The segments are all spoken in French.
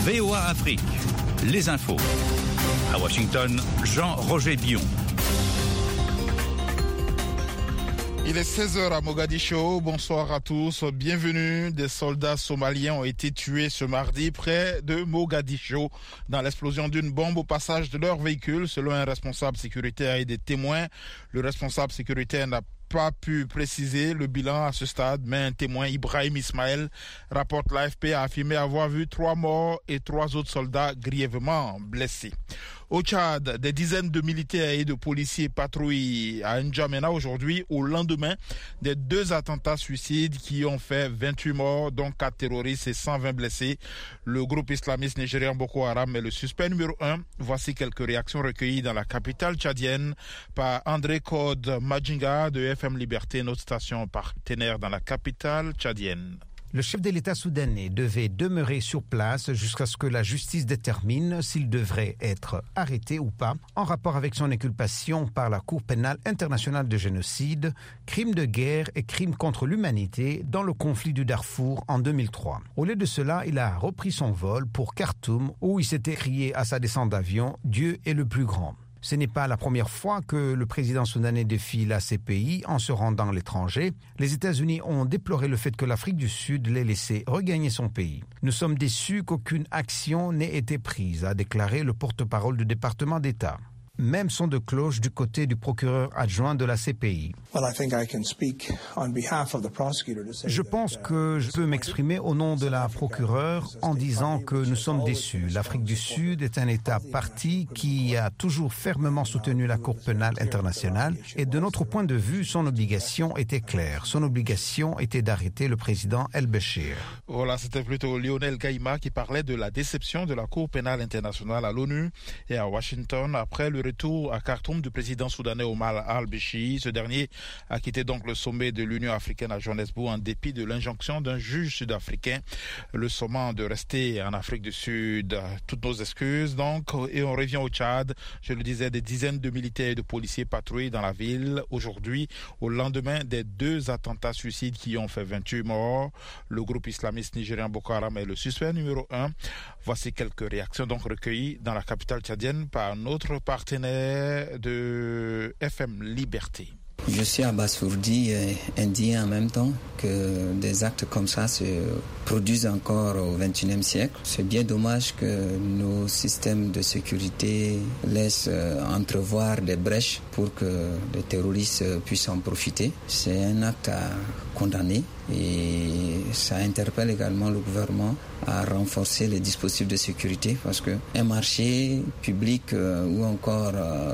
VOA Afrique, les infos. À Washington, Jean-Roger Bion. Il est 16h à Mogadiscio. Bonsoir à tous. Bienvenue. Des soldats somaliens ont été tués ce mardi près de Mogadiscio dans l'explosion d'une bombe au passage de leur véhicule, selon un responsable sécuritaire et des témoins. Le responsable sécuritaire n'a pas pu préciser le bilan à ce stade, mais un témoin, Ibrahim Ismaël, rapporte l'AFP, a affirmé avoir vu 3 morts et 3 autres soldats grièvement blessés. Au Tchad, des dizaines de militaires et de policiers patrouillent à N'Djamena aujourd'hui, au lendemain des 2 attentats suicides qui ont fait 28 morts, dont 4 terroristes et 120 blessés. Le groupe islamiste nigérien Boko Haram est le suspect numéro 1. Voici quelques réactions recueillies dans la capitale tchadienne par André Code Majinga de FM Liberté, notre station partenaire dans la capitale tchadienne. Le chef de l'État soudanais devait demeurer sur place jusqu'à ce que la justice détermine s'il devrait être arrêté ou pas, en rapport avec son inculpation par la Cour pénale internationale de génocide, crimes de guerre et crimes contre l'humanité dans le conflit du Darfour en 2003. Au lieu de cela, il a repris son vol pour Khartoum où il s'était crié à sa descente d'avion « Dieu est le plus grand ». Ce n'est pas la première fois que le président soudanais défie la CPI en se rendant à l'étranger. Les États-Unis ont déploré le fait que l'Afrique du Sud l'ait laissé regagner son pays. Nous sommes déçus qu'aucune action n'ait été prise, a déclaré le porte-parole du département d'État. Même son de cloche du côté du procureur adjoint de la CPI. Je pense que je peux m'exprimer au nom de la procureure en disant que nous sommes déçus. L'Afrique du Sud est un État parti qui a toujours fermement soutenu la Cour pénale internationale et de notre point de vue, son obligation était claire. Son obligation était d'arrêter le président El-Béchir. Voilà, c'était plutôt Lionel Gaïma qui parlait de la déception de la Cour pénale internationale à l'ONU et à Washington après le retour à Khartoum du président soudanais Omar al-Béchir. Ce dernier a quitté donc le sommet de l'Union africaine à Johannesburg en dépit de l'injonction d'un juge sud-africain le sommant de rester en Afrique du Sud. Toutes nos excuses donc. Et on revient au Tchad. Je le disais, des dizaines de militaires et de policiers patrouillent dans la ville aujourd'hui au lendemain des 2 attentats suicides qui ont fait 28 morts. Le groupe islamiste nigérien Boko Haram est le suspect numéro 1. Voici quelques réactions donc recueillies dans la capitale tchadienne par notre partenaire de FM Liberté. Je suis abasourdi et indien en même temps que des actes comme ça se produisent encore au XXIe siècle. C'est bien dommage que nos systèmes de sécurité laissent entrevoir des brèches pour que les terroristes puissent en profiter. C'est un acte à condamner et ça interpelle également le gouvernement à renforcer les dispositifs de sécurité parce qu'un marché public ou encore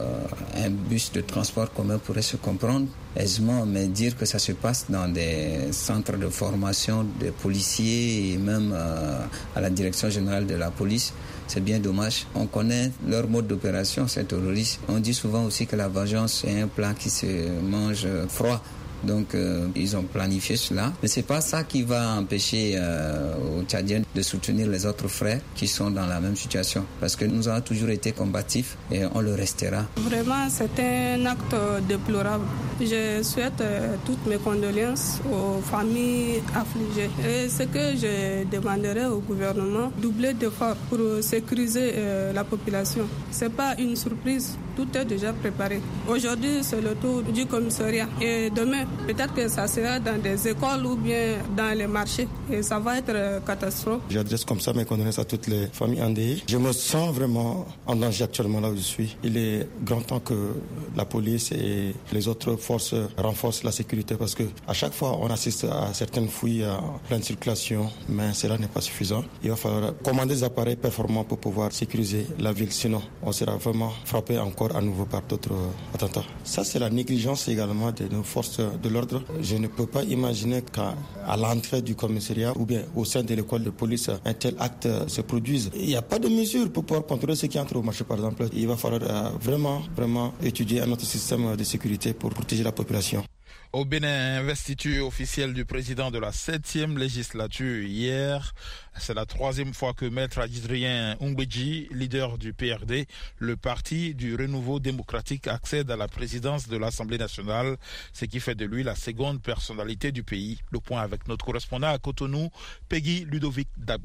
un bus de transport commun pourrait se comprendre aisément, mais dire que ça se passe dans des centres de formation des policiers et même à la direction générale de la police, c'est bien dommage. On connaît leur mode d'opération, ces terroristes. On dit souvent aussi que la vengeance est un plat qui se mange froid. Donc ils ont planifié cela, mais c'est pas ça qui va empêcher aux Tchadiens de soutenir les autres frères qui sont dans la même situation, parce que nous avons toujours été combatifs et on le restera. Vraiment, c'est un acte déplorable. Je souhaite toutes mes condoléances aux familles affligées. Et ce que je demanderai au gouvernement, doubler d'efforts pour sécuriser la population. C'est pas une surprise, tout est déjà préparé. Aujourd'hui, c'est le tour du commissariat et demain, peut-être que ça sera dans des écoles ou bien dans les marchés et ça va être catastrophe. J'adresse comme ça mes condoléances à toutes les familles endeuillées. Je me sens vraiment en danger actuellement là où je suis. Il est grand temps que la police et les autres forces renforcent la sécurité parce que à chaque fois on assiste à certaines fouilles en pleine circulation, mais cela n'est pas suffisant. Il va falloir commander des appareils performants pour pouvoir sécuriser la ville, sinon on sera vraiment frappé encore à nouveau par d'autres attentats. Ça c'est la négligence également de nos forces de l'ordre. Je ne peux pas imaginer qu'à l'entrée du commissariat ou bien au sein de l'école de police, un tel acte se produise. Il n'y a pas de mesure pour pouvoir contrôler ceux qui entrent au marché, par exemple. Il va falloir vraiment étudier un autre système de sécurité pour protéger la population. Au Bénin, investiture officielle du président de la 7e législature hier. C'est la 3e fois que Maître Adrien Ngbeji, leader du PRD, le parti du renouveau démocratique, accède à la présidence de l'Assemblée nationale, ce qui fait de lui la seconde personnalité du pays. Le point avec notre correspondant à Cotonou, Peggy Ludovic Dagba.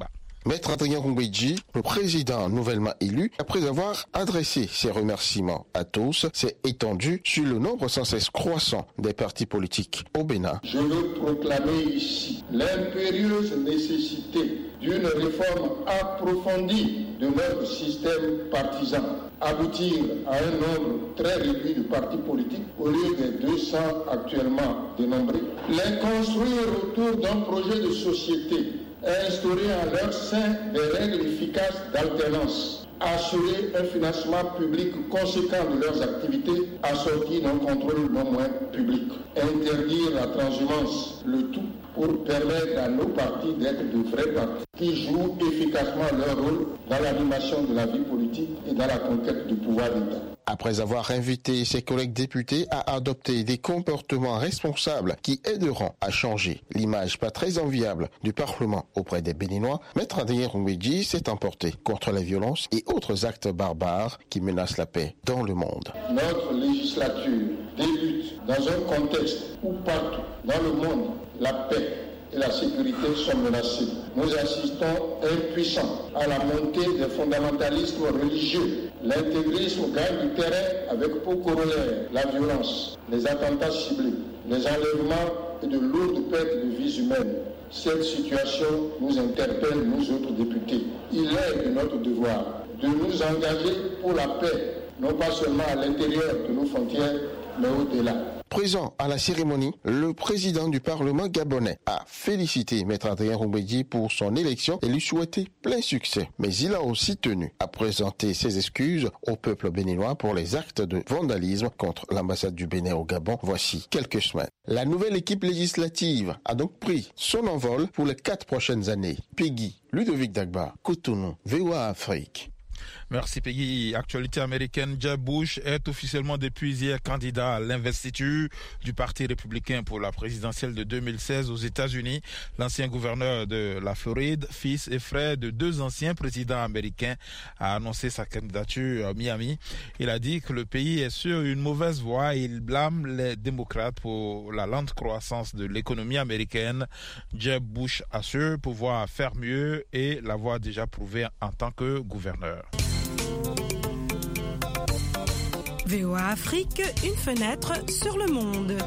Maître Adrien Rumbedji, le président nouvellement élu, après avoir adressé ses remerciements à tous, s'est étendu sur le nombre sans cesse croissant des partis politiques au Bénin. Je veux proclamer ici l'impérieuse nécessité d'une réforme approfondie de notre système partisan, aboutir à un nombre très réduit de partis politiques au lieu des 200 actuellement dénombrés, les construire autour d'un projet de société, instaurer en leur sein des règles efficaces d'alternance, assurer un financement public conséquent de leurs activités assorti d'un contrôle non moins public, interdire la transhumance, le tout pour permettre à nos partis d'être de vrais partis qui jouent efficacement leur rôle dans l'animation de la vie politique et dans la conquête du pouvoir d'État. Après avoir invité ses collègues députés à adopter des comportements responsables qui aideront à changer l'image pas très enviable du Parlement auprès des Béninois, Maître Adrien Rumbedji s'est emporté contre les violences et autres actes barbares qui menacent la paix dans le monde. Notre législature débute dans un contexte où partout dans le monde, la paix et la sécurité sont menacées. Nous assistons impuissants à la montée des fondamentalismes religieux. L'intégrisme gagne du terrain avec pour corollaire la violence, les attentats ciblés, les enlèvements et de lourdes pertes de vies humaines. Cette situation nous interpelle, nous autres députés. Il est de notre devoir de nous engager pour la paix, non pas seulement à l'intérieur de nos frontières, mais au-delà. Présent à la cérémonie, le président du Parlement gabonais a félicité Maître Adrien Rumbedji pour son élection et lui souhaité plein succès. Mais il a aussi tenu à présenter ses excuses au peuple béninois pour les actes de vandalisme contre l'ambassade du Bénin au Gabon voici quelques semaines. La nouvelle équipe législative a donc pris son envol pour les 4 prochaines années. Peggy, Ludovic Dagba, Cotonou, VOA Afrique. Merci Peggy. Actualité américaine, Jeb Bush est officiellement depuis hier candidat à l'investiture du Parti républicain pour la présidentielle de 2016 aux États-Unis. L'ancien gouverneur de la Floride, fils et frère de 2 anciens présidents américains, a annoncé sa candidature à Miami. Il a dit que le pays est sur une mauvaise voie et il blâme les démocrates pour la lente croissance de l'économie américaine. Jeb Bush assure pouvoir faire mieux et l'avoir déjà prouvé en tant que gouverneur. VOA Afrique, une fenêtre sur le monde.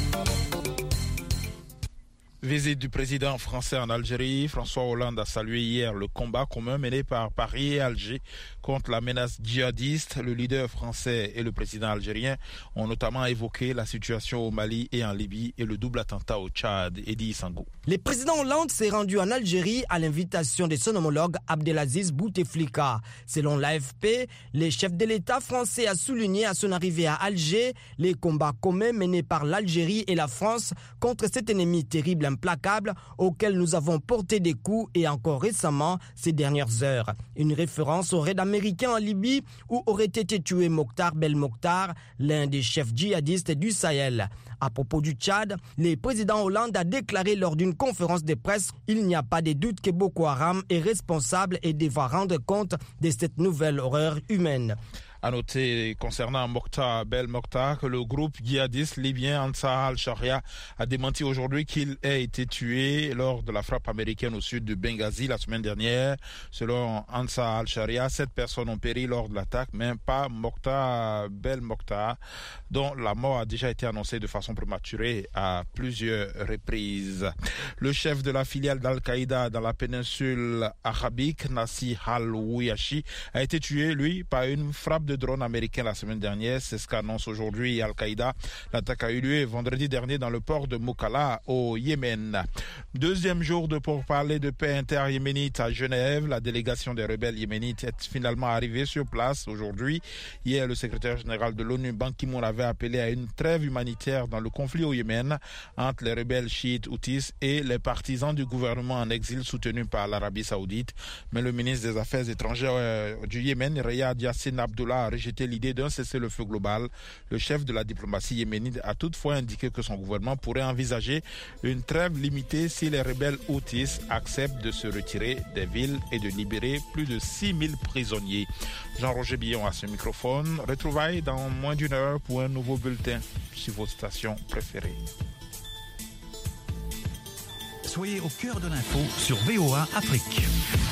Visite du président français en Algérie. François Hollande a salué hier le combat commun mené par Paris et Alger contre la menace djihadiste. Le leader français et le président algérien ont notamment évoqué la situation au Mali et en Libye et le double attentat au Tchad. Edi Sangou. Le président Hollande s'est rendu en Algérie à l'invitation de son homologue Abdelaziz Bouteflika. Selon l'AFP, le chef de l'État français a souligné à son arrivée à Alger les combats communs menés par l'Algérie et la France contre cet ennemi terrible implacable auquel nous avons porté des coups et encore récemment ces dernières heures. Une référence au raid américain en Libye où aurait été tué Mokhtar Belmokhtar, l'un des chefs djihadistes du Sahel. À propos du Tchad, le président Hollande a déclaré lors d'une conférence de presse « Il n'y a pas de doute que Boko Haram est responsable et devra rendre compte de cette nouvelle horreur humaine ». À noter concernant Mokhtar Belmokhtar que le groupe djihadiste libyen Ansar al-Sharia a démenti aujourd'hui qu'il ait été tué lors de la frappe américaine au sud de Benghazi la semaine dernière. Selon Ansar al-Sharia, 7 personnes ont péri lors de l'attaque, mais pas Mokhtar Belmokhtar, dont la mort a déjà été annoncée de façon prématurée à plusieurs reprises. Le chef de la filiale d'Al-Qaïda dans la péninsule arabique, Nassi al-Ouyachi, a été tué, lui, par une frappe de drone américain la semaine dernière. C'est ce qu'annonce aujourd'hui Al-Qaïda. L'attaque a eu lieu vendredi dernier dans le port de Mokala au Yémen. Deuxième jour de pourparlers de paix inter-yéménite à Genève. La délégation des rebelles yéménites est finalement arrivée sur place aujourd'hui. Hier, le secrétaire général de l'ONU, Ban Ki-moon, avait appelé à une trêve humanitaire dans le conflit au Yémen entre les rebelles chiites houthis et les partisans du gouvernement en exil soutenu par l'Arabie saoudite. Mais le ministre des Affaires étrangères du Yémen, Riyad Yassin Abdullah, a rejeté l'idée d'un cessez-le-feu global. Le chef de la diplomatie yéménite a toutefois indiqué que son gouvernement pourrait envisager une trêve limitée si les rebelles houthis acceptent de se retirer des villes et de libérer plus de 6000 prisonniers. Jean-Roger Billon à ce microphone. Retrouvailles dans moins d'une heure pour un nouveau bulletin sur vos stations préférées. Soyez au cœur de l'info sur VOA Afrique.